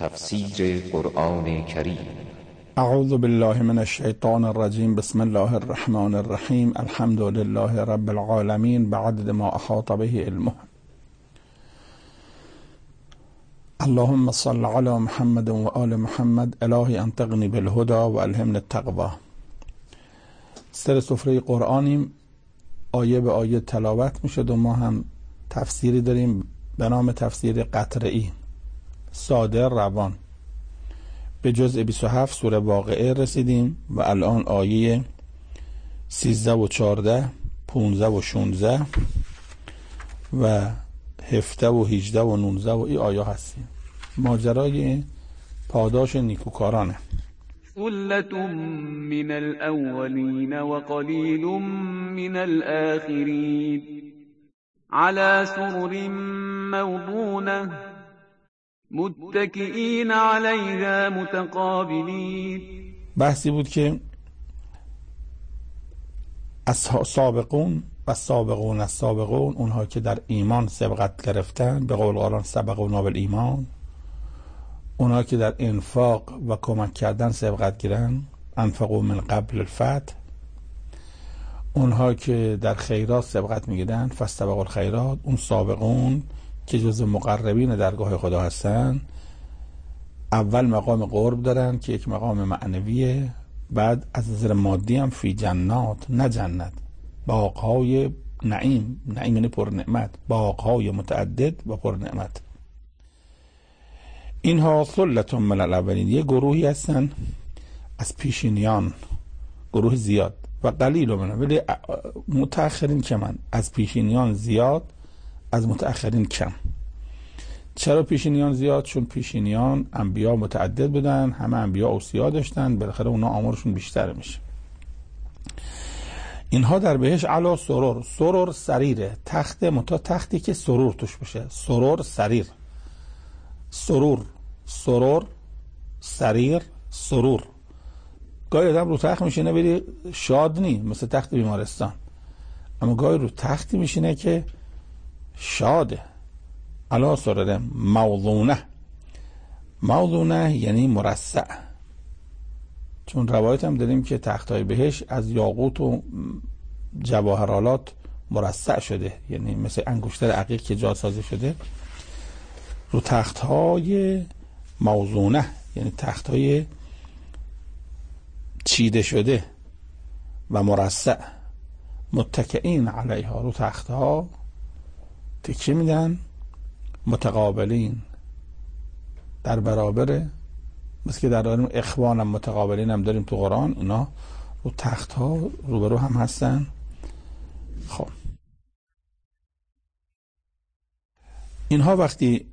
تفسیر قرآن کریم. اعوذ بالله من الشیطان الرجیم. بسم الله الرحمن الرحیم. الحمد لله رب العالمین بعدد ما احاط به علمه. اللهم صل علی محمد و آل محمد. الهی انطقنی بالهدى و الهمنی التقوی. سر سفره قرآنیم، آیه به آیه تلاوت میشد و ما هم تفسیری داریم به نام تفسیر قطره‌ای، ساده روان. به جزء 27 سوره واقعه رسیدیم و الان آیه 13 و 14 15 و 16 و 17 و 18 و 19 و این آیه هستیم. ماجرای پاداش نیکوکارانه. ثلة من الأولين وقليل من الآخرين على سرر موضونة متكئين عليها متقابلين. بحثی بود که سابقون و سابقون السابقون، اونها که در ایمان سبقت گرفتن، به قول قرآن سبقونا بالایمان، اونها که در انفاق و کمک کردن سبقت گیرن، انفقوا من قبل الفتح، اونها که در خیرات سبقت میگیرن، فاستبقوا الخیرات، اون سابقون که جز مقربین درگاه خدا هستن، اول مقام قرب دارن که یک مقام معنویه، بعد از نظر مادی هم فی جنات، نه جنت، باغهای نعیم، نعیم یعنی پر نعمت، باغهای متعدد و پر نعمت. اینها ثلة من الاولین، یه گروهی هستن از پیشینیان، گروه زیاد، و قلیل من، ولی متأخرین کمن، از پیشینیان زیاد، از متأخرین کم. چرا پیشینیان زیاد؟ چون پیشینیان انبیا متعدد بودن، همه انبیا اوصیا داشتن، بالاخره اونا آمارشون بیشتر میشه. اینها در بهش علا سرور، سرور سریره، تخت متا، تختی که سرور توش بشه، سرور سریر، سرور سرور سریر سرور. گاهی آدم رو تخت میشینه بری شاد نی، مثل تخت بیمارستان، اما گاهی رو تختی میشینه که شاده. علا سرور موضونه، موضونه یعنی مرصع، چون روایت هم داریم که تختای بهش از یاقوت و جواهرالات مرصع شده، یعنی مثل انگشتر عقیق که جاسازی شده. رو تختهای موضونه یعنی تختهای چیده شده و مرصع، متکئین علیها، رو تختها تکیه میدن، متقابلین، در برابره، مثل که در داریم اخوان هم متقابلین هم داریم تو قرآن، اینا رو تختها روبرو هم هستن. خب اینها وقتی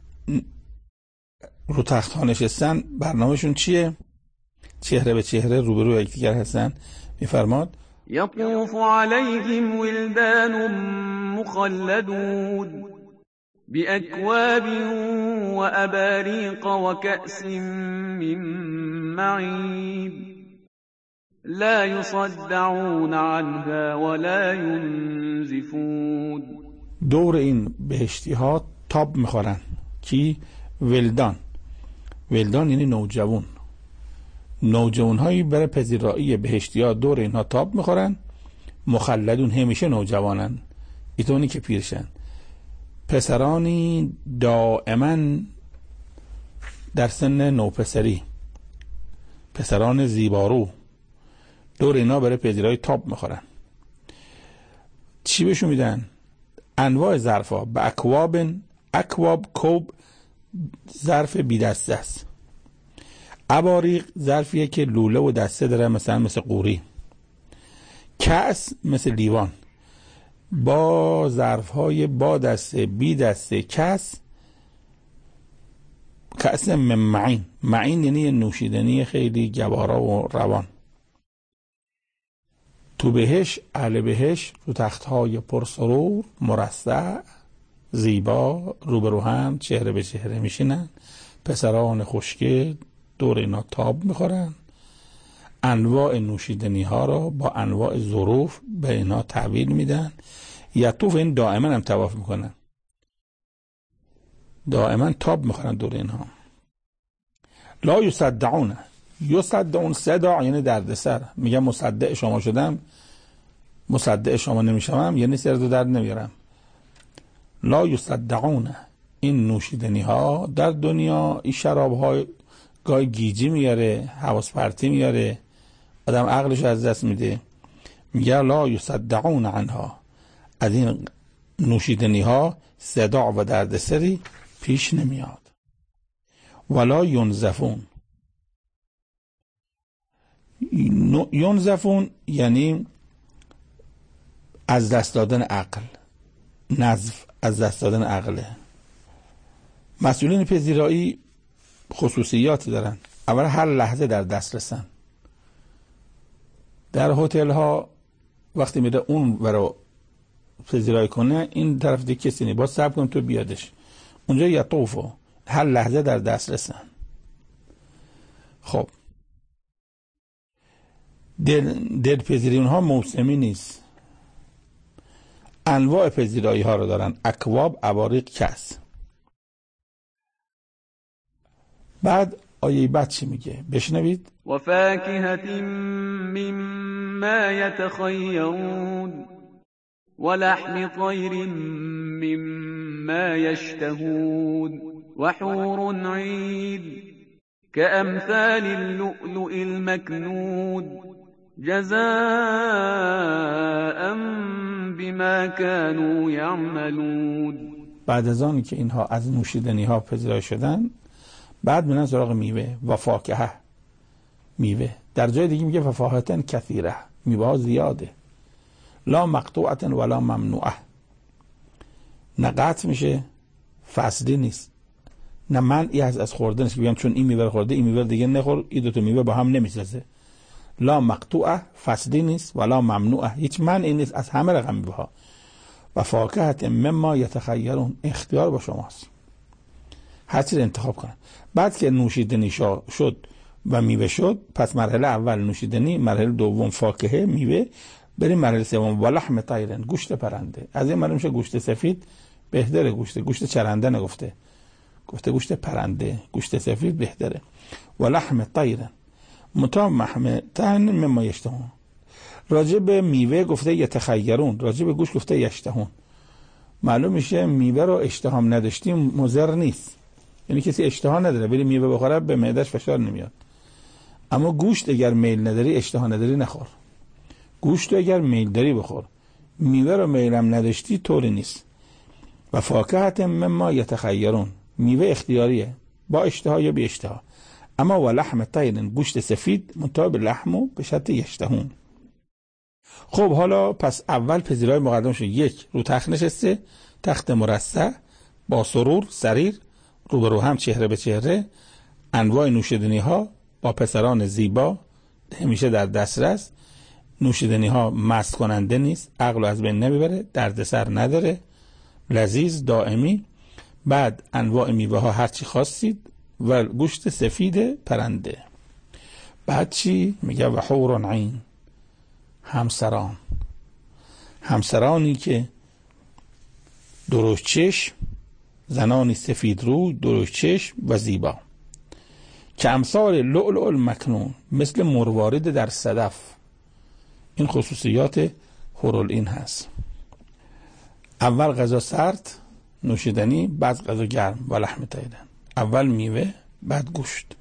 رو تخت ها نشستن، برنامهشون چیه؟ چهره به چهره روبرو یکدیگر هستن. میفرماد يطوف عليهم ولدان مخلدون بأكواب وأباريق وكأس من معين لا يصدعون عنها ولا ينزفون. دور این بهشتی ها تاب میخورن. کی؟ ولدان. ولدان یعنی نوجوان. نوجوان هایی برای پذیرایی بهشتی ها دور اینها تاب میخورن. مخلدون همیشه نوجوانن، ایتونی که پیرشن. پسرانی دائما در سن نوپسری، پسران زیبارو، دور اینا برای پذیرایی تاب میخورن. چی بهشون میدن؟ انواع ظرفا، به اکواب، اکواب کوب ظرف بی دسته است. اباریق ظرفیه که لوله و دسته داره، مثلا مثل قوری. کأس مثل لیوان، با ظرفهای با دسته بی دسته. کأس من معین، معین یعنی نوشیدنی خیلی گوارا و روان. تو بهش، اهل بهش رو تختهای پرسرور مرصع زیبا روبرو هم چهره به چهره میشینن. پسران خوشگل دور اینا تاب میخورن. انواع نوشیدنی ها را با انواع ظروف به اینا تحویل میدن. یطوف این دائما هم طواف میکنن، دائما تاب میخورن دور اینها. لا یصدعون. یصدعون صداع یعنی دردسر. میگم مصدع شما شدم، مصدع شما نمیشم، یعنی سر دو درد نمیارم. لا یصدعون. این نوشیدنی ها در دنیا، این شراب ها گاهی گیجی میاره، حواس پرتی میاره، آدم عقلش از دست میده. میگه لا یصدعون عنها، از این نوشیدنی ها صداع و دردسری پیش نمیاد. ولا ینزفون. ینزفون یعنی از دست دادن عقل. نزف از دست دادن عقله. مسئولین پذیرایی خصوصیاتی دارن. اول هر لحظه در دست رسن. در هتل ها وقتی میره اون ورا پذیرایی کنه، این طرف دیگه کسی نیست، باید صبر کنیم تو بیادش. اونجا یطوفو، هر لحظه در دست رسن. خب دلپذیری اونها موسمی نیست، انواع پذیرایی ها رو دارن. اکواب، اباریق، کس. بعد آیه بعد چی میگه؟ بشنوید. و فاکهة مما یتخیرون و لحم طیر مما یشتهون و حور عین كأمثال اللؤلؤ المكنون جزاء بما كانوا يعملون. بعد از آن که اینها از نوشیدنی ها پذیرای شدن، بعد میرن سراغ میوه و فاکهه. میوه در جای دیگه میگه ففاهتن کثیره، میوه ها زیاده. لا مقطوعه ولا ممنوعه، نه قطع میشه، فصلی نیست، نه منعی از خوردنش که بگم چون این میوه خورده این میوه دیگه نخور، این دو تا میوه با هم نمیسازه. لا مقطوعه، فصلی نیست، ولا ممنوعه، هیچ منعی نیست از همه رقم میوه ها. و فاکهة مما یتخیرون، اختیار با شماست، هر چیز انتخاب کنن. بعد که نوشیدنی شد و میوه شد، پس مرحله اول نوشیدنی، مرحله دوم فاکهه میوه، بریم مرحله سوم و لحم طیر، گوشت پرنده. از این معلوم میشه گوشت سفید بهتره، گوشت چرنده نگفته، گفته گوشت پرنده، گوشت سفید بهتره. و لحم طیر متا محمتن مما یشتهون. راجع به میوه گفته یتخیرون، راجع به گوشت گفته یشتهون. معلوم میشه میوه رو اشتهام نداشتیم مضر نیست، یعنی کسی اشتها نداره بری میوه بخوره به معدهش فشار نمیاد. اما گوشت اگر میل نداری، اشتها نداری، نخور. گوشت اگر میل داری بخور، میوه رو میلم نداشتی طوری نیست. و فاکهة مما یتخیرون، میوه اختیاریه، با اشتها یا بی اشتها. اما و لحم طیر، گوشت سفید مطابق لحمو به شرط یشتهون. خب حالا پس اول پذیرای مقدم شد. یک، رو تخت نشسته، تخت مرصع با سرور سریر، روبرو هم چهره به چهره، انواع نوشیدنی ها با پسران زیبا همیشه در دسترس. نوشیدنی ها مست کننده نیست، عقل از بین نمیبره، دردسر نداره، لذیذ دائمی. بعد انواع میوه ها هرچی خواستید و گوشت سفید پرنده. بعد چی؟ میگه و حور عین، همسران، همسرانی که درشت چشم، زنانی سفید روی، درشت چشم و زیبا، که امثال لؤلؤ المکنون، مثل مروارید در صدف. این خصوصیات حورالعین هست. اول غذا سرد نوشیدنی، بعد غذا گرم و لحم طیر. اول میوه بعد گوشت.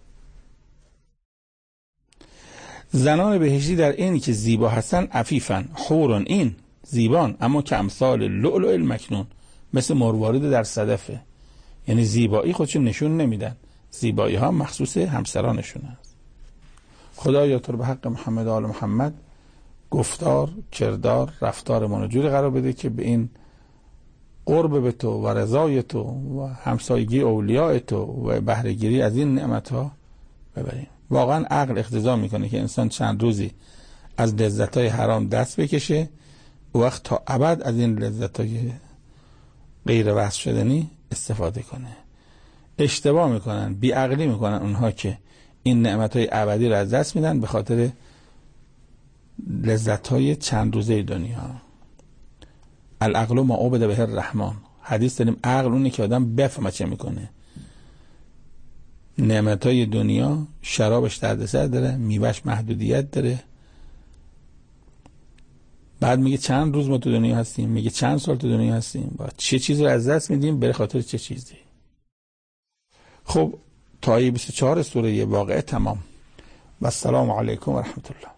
زنان بهشتی در اینی که زیبا هستن عفیفن، حورن این زیبان، اما که امثال لؤلؤ المکنون، مثل مروارید در صدفه. یعنی زیبایی خودشون نشون نمیدن، زیبایی ها مخصوص همسرانشون هست. خدایا تو رو به حق محمد و آل محمد گفتار، کردار، رفتار ما جوری قرار بده که به این قرب به تو و رضای تو و همسایگی اولیاء تو و بهره‌گیری از این نعمت‌ها ببریم. واقعا عقل اقتضا میکنه که انسان چند روزی از لذت‌های حرام دست بکشه، وقت تا ابد از این لذت‌های غیر وصف شدنی استفاده کنه. اشتباه میکنن، بیعقلی میکنن اونها که این نعمت‌های ابدی رو از دست میدن به خاطر لذت‌های چند روزه دنیا. العقل ما عبد به الرحمن. حدیث داریم عقل اونه که آدم بفهمه چه میکنه. نعمتای دنیا، شرابش دردسر داره، میوهش محدودیت داره. بعد میگه چند روز ما تو دنیا هستیم، میگه چند سال تو دنیا هستیم، با چه چیزی رو از دست میدیم به خاطر چه چیزی. خب تا 24 سوره واقعه تمام. و السلام علیکم و رحمت الله.